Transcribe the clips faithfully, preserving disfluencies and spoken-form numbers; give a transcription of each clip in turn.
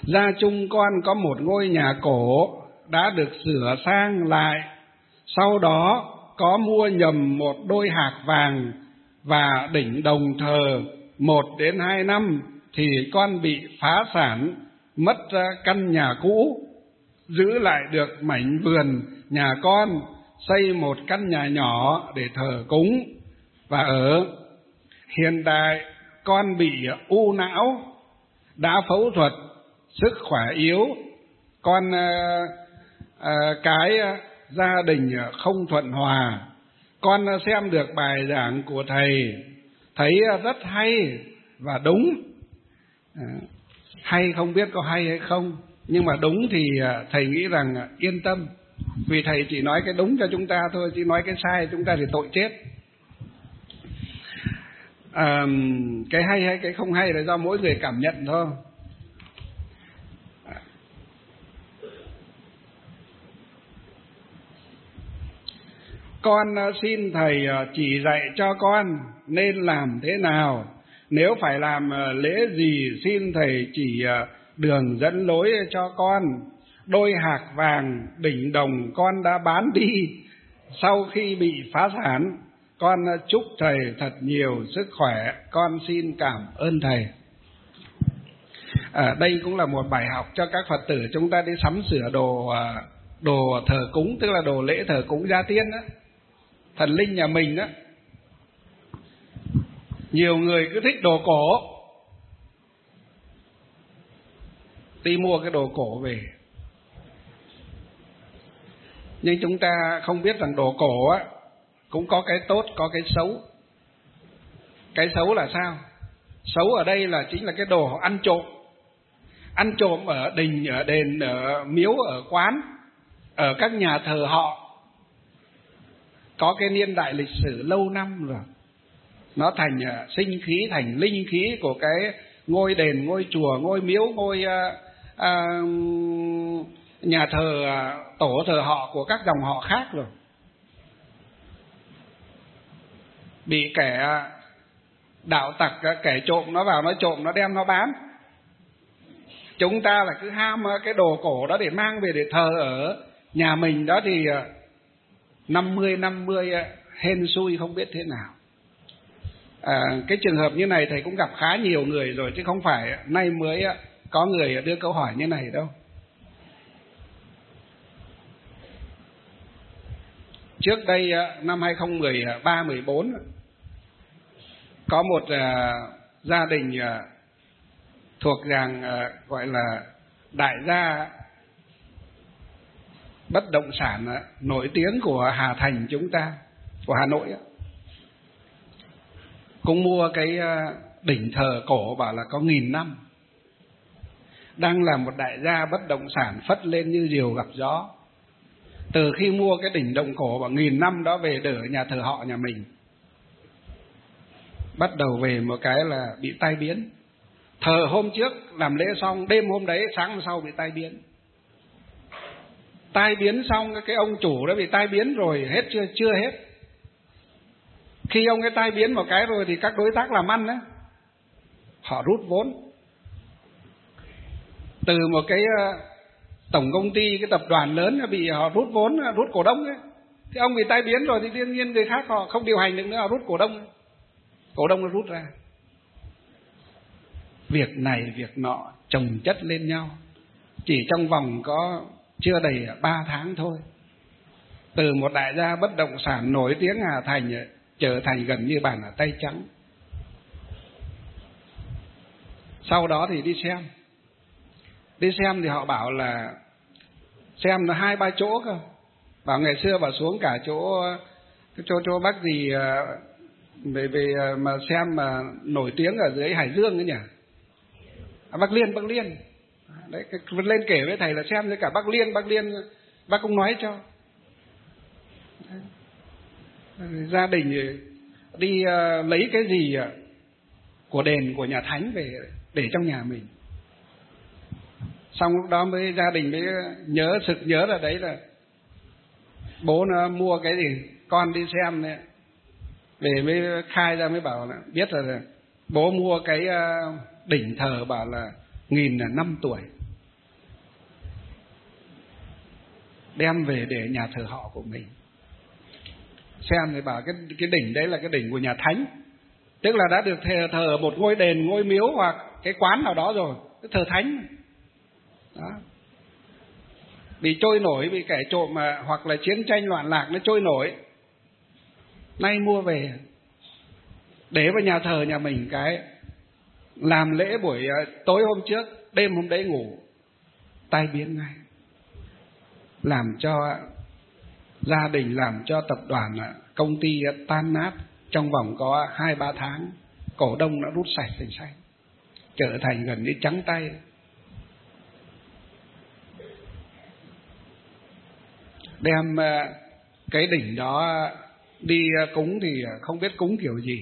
Gia chung con có một ngôi nhà cổ đã được sửa sang lại, sau đó có mua nhầm một đôi hạc vàng và đỉnh đồng thờ một đến hai năm thì con bị phá sản, mất căn nhà cũ, giữ lại được mảnh vườn nhà con, xây một căn nhà nhỏ để thờ cúng và ở. Hiện tại con bị u não, đã phẫu thuật, sức khỏe yếu, con à, à, cái gia đình không thuận hòa. Con xem được bài giảng của thầy, thấy rất hay và đúng. À, hay không biết có hay hay không, nhưng mà đúng thì thầy nghĩ rằng yên tâm, vì thầy chỉ nói cái đúng cho chúng ta thôi, chứ nói cái sai chúng ta thì tội chết. À, cái hay hay cái không hay là do mỗi người cảm nhận thôi. Con xin thầy chỉ dạy cho con nên làm thế nào. Nếu phải làm lễ gì xin thầy chỉ đường dẫn lối cho con. Đôi hạc vàng đỉnh đồng con đã bán đi sau khi bị phá sản. Con chúc thầy thật nhiều sức khỏe. Con xin cảm ơn thầy. À, đây cũng là một bài học cho các Phật tử chúng ta đi sắm sửa đồ đồ thờ cúng, tức là đồ lễ thờ cúng gia tiên đó, thần linh nhà mình đó. Nhiều người cứ thích đồ cổ, đi mua cái đồ cổ về, nhưng chúng ta không biết rằng đồ cổ á cũng có cái tốt, có cái xấu. Cái xấu là sao? Xấu ở đây là chính là cái đồ họ ăn trộm. Ăn trộm ở đình, ở đền, ở miếu, ở quán, ở các nhà thờ họ, có cái niên đại lịch sử lâu năm rồi. Nó thành sinh khí, thành linh khí của cái ngôi đền, ngôi chùa, ngôi miếu, ngôi à, à, nhà thờ, tổ thờ họ của các dòng họ khác rồi. Bị kẻ đạo tặc, kẻ trộm nó vào, nó trộm, nó đem, nó bán. Chúng ta là cứ ham cái đồ cổ đó để mang về để thờ ở nhà mình đó thì năm mươi năm mươi hên xui không biết thế nào. À, cái trường hợp như này thầy cũng gặp khá nhiều người rồi, chứ không phải nay mới có người đưa câu hỏi như này đâu. Trước đây năm hai không một ba mười bốn có một gia đình thuộc dạng gọi là đại gia bất động sản nổi tiếng của Hà Thành chúng ta, của Hà Nội, cũng mua cái đỉnh thờ cổ bảo là có nghìn năm. Đang là một đại gia bất động sản phất lên như diều gặp gió. Từ khi mua cái đỉnh đồng cổ bảo nghìn năm đó về để ở nhà thờ họ nhà mình, bắt đầu về một cái là bị tai biến. Thờ hôm trước làm lễ xong, đêm hôm đấy sáng hôm sau bị tai biến. Tai biến xong cái ông chủ đã bị tai biến rồi, hết chưa? Chưa hết. Khi ông cái tai biến một cái rồi thì các đối tác làm ăn đó, họ rút vốn. Từ một cái tổng công ty, cái tập đoàn lớn bị họ rút vốn, rút cổ đông ấy. Thì ông bị tai biến rồi thì đương nhiên người khác họ không điều hành được nữa, họ rút cổ đông. Cổ đông nó rút ra. Việc này việc nọ chồng chất lên nhau, chỉ trong vòng có chưa đầy ba tháng thôi, từ một đại gia bất động sản nổi tiếng Hà Thành trở thành gần như bàn ở tay trắng. Sau đó thì đi xem, đi xem thì họ bảo là xem là hai ba chỗ cơ. Bảo ngày xưa bảo xuống cả chỗ chỗ chỗ bác gì về về mà xem mà nổi tiếng ở dưới Hải Dương ấy nhỉ, à, Bắc Liên, Bắc Liên. Đấy, lên kể với thầy là xem với cả Bắc Liên, Bắc Liên bác cũng nói cho. Đấy. Gia đình đi uh, lấy cái gì của đền, của nhà thánh về để trong nhà mình. Xong lúc đó mới gia đình mới nhớ, sực nhớ là đấy là bố nó mua cái gì, con đi xem này. Về mới khai ra mới bảo là biết là bố mua cái uh, đỉnh thờ bảo là nghìn năm tuổi. đem về để nhà thờ họ của mình. Xem thì bảo cái cái đỉnh đấy là cái đỉnh của nhà thánh, tức là đã được thờ, thờ ở một ngôi đền, ngôi miếu hoặc cái quán nào đó rồi, cái thờ thánh đó. Bị trôi nổi, bị kẻ trộm mà hoặc là chiến tranh loạn lạc nó trôi nổi, nay mua về để vào nhà thờ nhà mình, cái làm lễ buổi tối hôm trước, đêm hôm đấy ngủ tai biến ngay, làm cho gia đình, làm cho tập đoàn, công ty tan nát trong vòng có hai ba tháng, cổ đông đã rút sạch sành xanh, trở thành gần như trắng tay. Đem cái đỉnh đó đi cúng thì không biết cúng kiểu gì.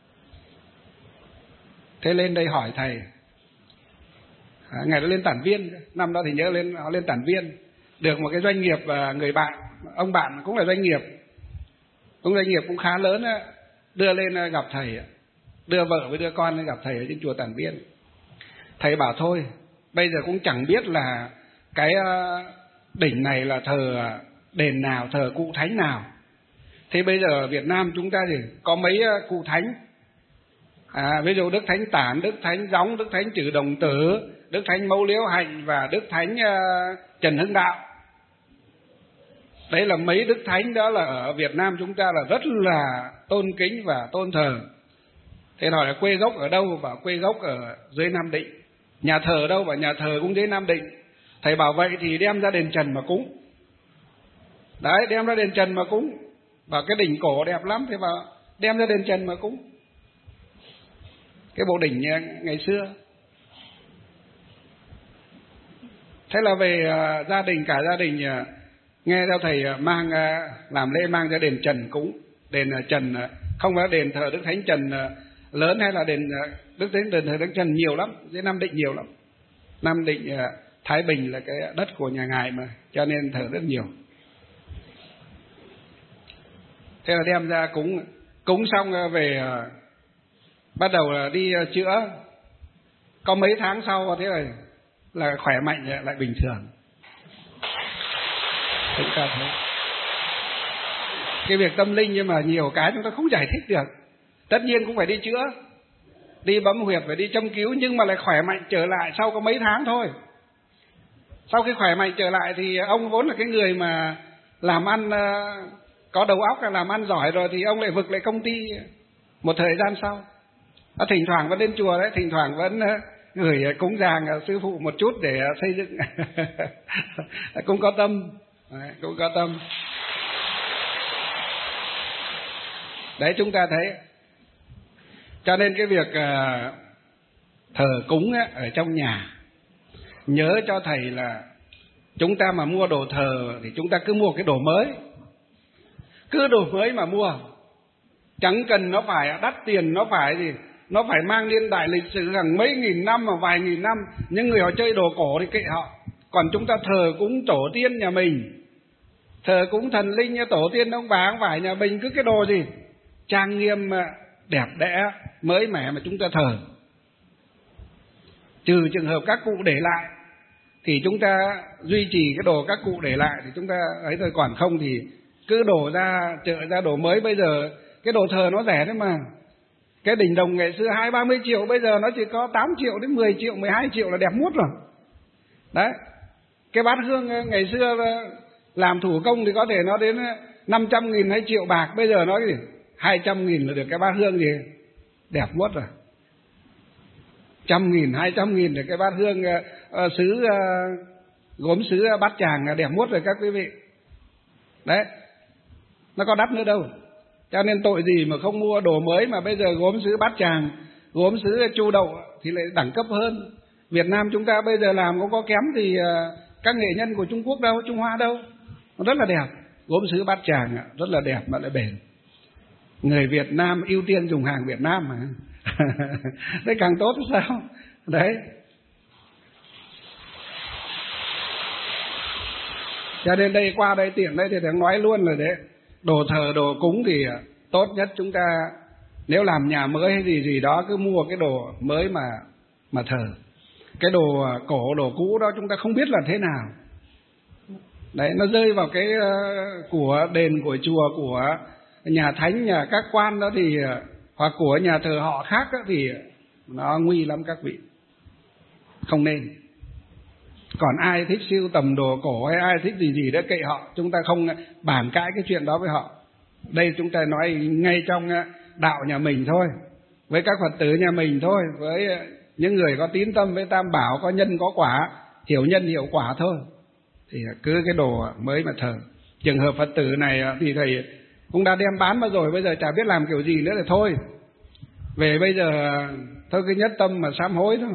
Thế lên đây hỏi thầy, à, ngày đó lên tản viên, năm đó thì nhớ lên họ lên tản viên, được một cái doanh nghiệp, người bạn, ông bạn cũng là doanh nghiệp, cũng doanh nghiệp cũng khá lớn, đưa lên gặp thầy, đưa vợ với đưa con lên gặp thầy ở trên chùa Tản Viên. Thầy bảo thôi, bây giờ cũng chẳng biết là cái đỉnh này là thờ đền nào, thờ cụ thánh nào. Thế bây giờ ở Việt Nam chúng ta thì có mấy cụ thánh, à, ví dụ Đức Thánh Tản, Đức Thánh Gióng, Đức Thánh Trừ Đồng Tử, Đức Thánh Mẫu Liễu Hạnh và Đức Thánh uh, Trần Hưng Đạo. Đấy là mấy đức thánh đó là ở Việt Nam chúng ta là rất là tôn kính và tôn thờ. Thế hỏi là quê gốc ở đâu? Bảo quê gốc ở dưới Nam Định. Nhà thờ ở đâu? Bảo nhà thờ cũng dưới Nam Định. Thầy bảo vậy thì đem ra đền Trần mà cúng. Đấy, đem ra đền Trần mà cúng. Bảo cái đỉnh cổ đẹp lắm, thế bảo đem ra đền Trần mà cúng. Cái bộ đỉnh ngày xưa. Thế là về uh, gia đình, cả gia đình uh, nghe theo thầy uh, mang uh, làm lễ mang ra đền Trần cúng. Đền uh, Trần uh, không phải đền thờ Đức Thánh Trần uh, lớn, hay là đền uh, Đức Thánh đền thờ Đức Trần nhiều lắm, dưới Nam Định nhiều lắm. Nam Định, uh, Thái Bình là cái đất của nhà ngài mà, cho nên thờ rất nhiều. Thế là đem ra cúng, cúng xong uh, về uh, bắt đầu là đi uh, chữa. Có mấy tháng sau thế là là khỏe mạnh lại bình thường. Chúng ta thấy cái việc tâm linh nhưng mà nhiều cái chúng ta không giải thích được. Tất nhiên cũng phải đi chữa, đi bấm huyệt, phải đi châm cứu, nhưng mà lại khỏe mạnh trở lại sau có mấy tháng thôi. Sau khi khỏe mạnh trở lại thì ông vốn là cái người mà làm ăn có đầu óc, làm ăn giỏi rồi, thì ông lại vực lại công ty một thời gian sau. Thỉnh thoảng vẫn đến chùa đấy, thỉnh thoảng vẫn gửi cúng dường sư phụ một chút để xây dựng. Cũng có tâm, cũng có tâm. Đấy, chúng ta thấy. Cho nên cái việc thờ cúng ở trong nhà, nhớ cho thầy là chúng ta mà mua đồ thờ thì chúng ta cứ mua cái đồ mới, cứ đồ mới mà mua, chẳng cần nó phải đắt tiền, nó phải gì, nó phải mang niên đại lịch sử hàng mấy nghìn năm mà vài nghìn năm. Những người họ chơi đồ cổ thì kệ họ. Còn chúng ta thờ cúng tổ tiên nhà mình, thờ cúng thần linh như tổ tiên ông bà, không phải nhà mình cứ cái đồ gì trang nghiêm, đẹp đẽ, mới mẻ mà chúng ta thờ. Trừ trường hợp các cụ để lại thì chúng ta duy trì cái đồ các cụ để lại thì chúng ta ấy thôi, còn không thì cứ đổ ra chợ ra đồ mới. Bây giờ cái đồ thờ nó rẻ đấy mà. Cái đỉnh đồng ngày xưa hai ba mươi triệu, bây giờ nó chỉ có tám triệu đến mười triệu, mười hai triệu là đẹp mút rồi. Đấy. Cái bát hương ngày xưa làm thủ công thì có thể nó đến năm trăm nghìn hay triệu bạc, bây giờ nó gì hai trăm nghìn là được cái bát hương gì đẹp mút rồi. Trăm nghìn, hai trăm nghìn để cái bát hương uh, sứ uh, gốm sứ uh, bát tràng đẹp mút rồi các quý vị. Đấy, nó có đắt nữa đâu. Cho nên tội gì mà không mua đồ mới, mà bây giờ gốm sứ bát tràng, gốm sứ chu đậu thì lại đẳng cấp hơn. Việt Nam chúng ta bây giờ làm cũng có kém thì uh, các nghệ nhân của Trung Quốc đâu, Trung Hoa đâu. Nó rất là đẹp, gốm sứ bát tràng rất là đẹp mà lại bền. Người Việt Nam ưu tiên dùng hàng Việt Nam mà. Đấy càng tốt sao? Đấy. Cho nên đây qua đây tiện đây thì thằng nói luôn là đấy, đồ thờ đồ cúng thì tốt nhất chúng ta nếu làm nhà mới hay gì gì đó cứ mua cái đồ mới mà mà thờ. Cái đồ cổ đồ cũ đó chúng ta không biết là thế nào. Đấy, nó rơi vào cái của đền, của chùa, của nhà thánh, nhà các quan đó thì, hoặc của nhà thờ họ khác đó, thì nó nguy lắm các vị, không nên. Còn ai thích sưu tầm đồ cổ hay ai thích gì gì đó kệ họ, chúng ta không bàn cãi cái chuyện đó với họ. Đây chúng ta nói ngay trong đạo nhà mình thôi, với các Phật tử nhà mình thôi, với những người có tín tâm với Tam Bảo, có nhân có quả, hiểu nhân hiểu quả thôi, thì cứ cái đồ mới mà thờ. Trường hợp Phật tử này thì thầy cũng đã đem bán mà rồi, bây giờ chả biết làm kiểu gì nữa thì thôi, về bây giờ thôi cứ nhất tâm mà sám hối thôi.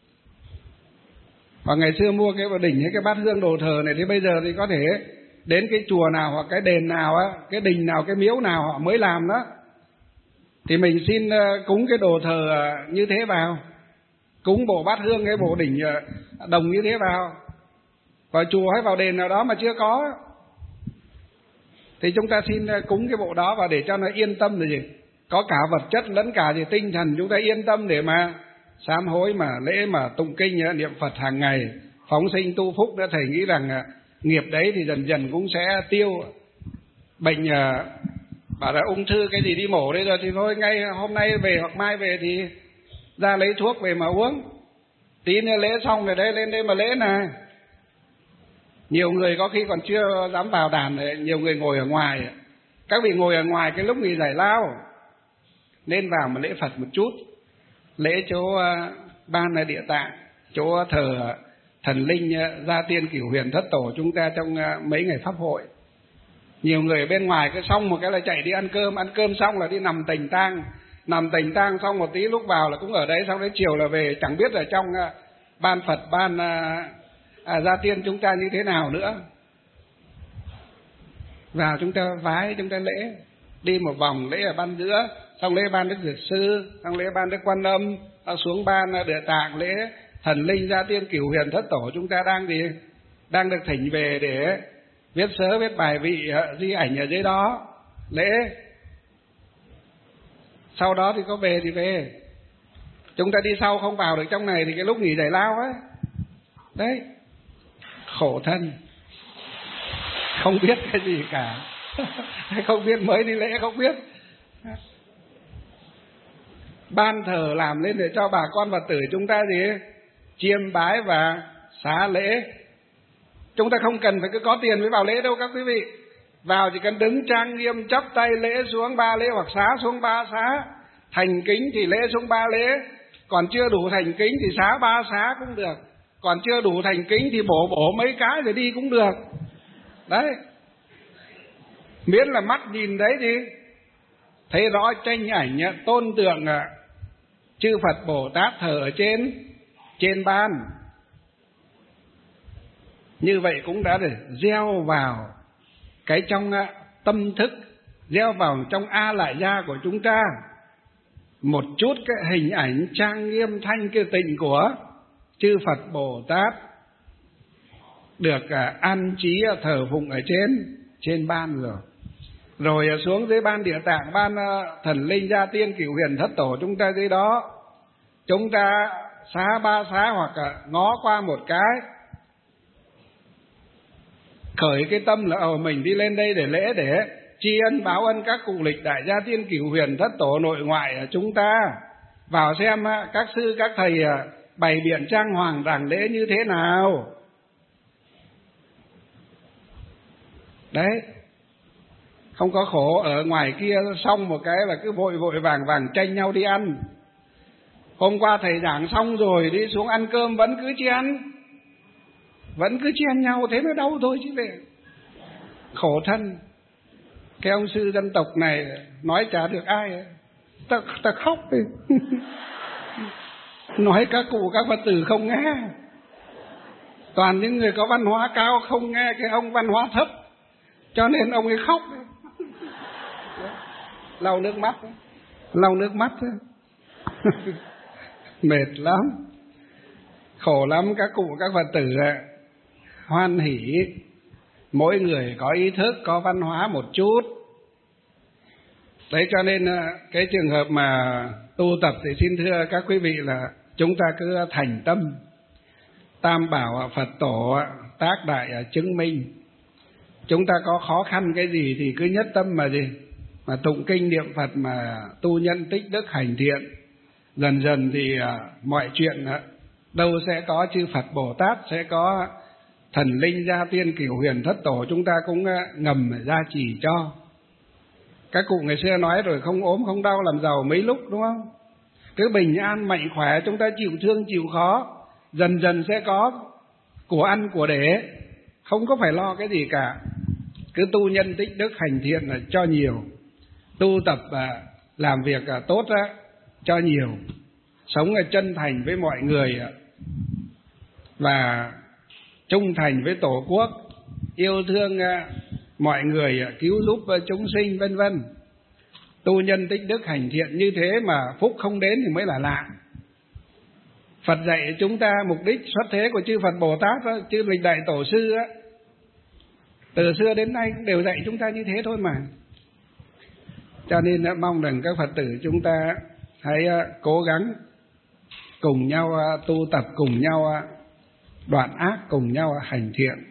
Và ngày xưa mua cái đỉnh hay cái bát hương đồ thờ này, thì bây giờ thì có thể đến cái chùa nào hoặc cái đền nào á, cái đình nào, cái miếu nào họ mới làm đó, thì mình xin cúng cái đồ thờ như thế vào, cúng bộ bát hương cái bộ đỉnh đồng như thế vào, vào chùa hay vào đền nào đó mà chưa có thì chúng ta xin cúng cái bộ đó vào để cho nó yên tâm rồi gì, có cả vật chất lẫn cả gì tinh thần, chúng ta yên tâm để mà sám hối, mà lễ, mà tụng kinh, niệm Phật hàng ngày, phóng sinh tu phúc nữa. Thầy nghĩ rằng nghiệp đấy thì dần dần cũng sẽ tiêu. Bệnh bảo là ung thư cái gì đi mổ đấy rồi thì thôi, ngay hôm nay về hoặc mai về thì ra lấy thuốc về mà uống, tí nữa lễ xong rồi đấy lên đây mà lễ này. Nhiều người có khi còn chưa dám vào đàn, nhiều người ngồi ở ngoài. Các vị ngồi ở ngoài cái lúc nghỉ giải lao nên vào mà lễ Phật một chút, lễ chỗ Ban là Địa Tạng, chỗ thờ thần linh Gia Tiên Cửu Huyền Thất Tổ chúng ta trong mấy ngày pháp hội. Nhiều người bên ngoài cứ xong một cái là chạy đi ăn cơm, ăn cơm xong là đi nằm tành tang, nằm tành tang xong một tí lúc vào là cũng ở đấy, xong đến chiều là về, chẳng biết ở trong ban Phật, ban à, Gia Tiên chúng ta như thế nào nữa. Vào chúng ta vái, chúng ta lễ, đi một vòng lễ ở ban giữa, xong lễ ban Đức Dược Sư, xong lễ ban Đức Quan Âm, xong xuống ban Địa Tạng, lễ thần linh Gia Tiên Cửu Huyền Thất Tổ chúng ta đang gì, đang được thỉnh về để viết sớ, viết bài vị, di ảnh ở dưới đó lễ. Sau đó thì có về thì về, chúng ta đi sau không vào được trong này thì cái lúc nghỉ giải lao ấy, đấy khổ thân, không biết cái gì cả. Không biết, mới đi lễ không biết. Ban thờ làm lên để cho bà con Phật tử chúng ta gì chiêm bái và xá lễ. Chúng ta không cần phải cứ có tiền mới vào lễ đâu các quý vị. Vào chỉ cần đứng trang nghiêm, chắp tay lễ xuống ba lễ, hoặc xá xuống ba xá. Thành kính thì lễ xuống ba lễ, còn chưa đủ thành kính thì xá ba xá cũng được, còn chưa đủ thành kính thì bổ bổ mấy cái rồi đi cũng được. Đấy, miễn là mắt nhìn đấy thì thấy rõ tranh ảnh tôn tượng chư Phật Bồ Tát thờ ở trên trên ban. Như vậy cũng đã để gieo vào cái trong tâm thức, gieo vào trong A Lại Gia của chúng ta một chút cái hình ảnh trang nghiêm thanh kiêu tịnh của chư Phật Bồ Tát được an trí thờ phụng ở trên trên ban rồi. Rồi xuống dưới ban Địa Tạng, ban thần linh Gia Tiên Cửu Huyền Thất Tổ chúng ta dưới đó, chúng ta xá ba xá hoặc ngó qua một cái, khởi cái tâm là ở mình đi lên đây để lễ, để tri ân báo ân các cụ lịch đại Gia Tiên Cửu Huyền Thất Tổ nội ngoại ở chúng ta. Vào xem các sư các thầy bày biện trang hoàng đàng lễ như thế nào. Đấy, không có khổ ở ngoài kia xong một cái là cứ vội vội vàng vàng tranh nhau đi ăn. Hôm qua thầy giảng xong rồi đi xuống ăn cơm vẫn cứ chen, vẫn cứ chen nhau, thế mới đau thôi chứ về. Khổ thân. Cái ông sư dân tộc này nói chả được ai, ta, ta khóc đi. Nói các cụ các Phật tử không nghe, toàn những người có văn hóa cao không nghe cái ông văn hóa thấp, cho nên ông ấy khóc. Lau nước mắt, lau nước mắt. Mệt lắm, khổ lắm các cụ các Phật tử ạ. Hoan hỉ, mỗi người có ý thức, có văn hóa một chút. Đấy, cho nên cái trường hợp mà tu tập thì xin thưa các quý vị là chúng ta cứ thành tâm. Tam Bảo Phật Tổ tác đại chứng minh, chúng ta có khó khăn cái gì thì cứ nhất tâm mà gì? Mà tụng kinh niệm Phật mà tu nhân tích đức hành thiện. Dần dần thì à, mọi chuyện à, đâu sẽ có chư Phật Bồ Tát, sẽ có thần linh gia tiên cửu huyền thất tổ, chúng ta cũng à, ngầm gia trì cho. Các cụ ngày xưa nói rồi, không ốm không đau làm giàu mấy lúc, đúng không? Cứ bình an mạnh khỏe, chúng ta chịu thương chịu khó, dần dần sẽ có của ăn của để, không có phải lo cái gì cả. Cứ tu nhân tích đức hành thiện là cho nhiều, tu tập à, làm việc à, tốt á, cho nhiều, sống à, chân thành với mọi người à, và trung thành với Tổ quốc, yêu thương à, mọi người, à, cứu giúp à, chúng sinh vân vân. Tu nhân tích đức hành thiện như thế mà phúc không đến thì mới là lạ. Phật dạy chúng ta mục đích xuất thế của chư Phật Bồ Tát đó, chư lịch đại tổ sư á, từ xưa đến nay cũng đều dạy chúng ta như thế thôi mà. Cho nên đã mong rằng các Phật tử chúng ta hãy cố gắng cùng nhau tu tập, cùng nhau đoạn ác, cùng nhau hành thiện.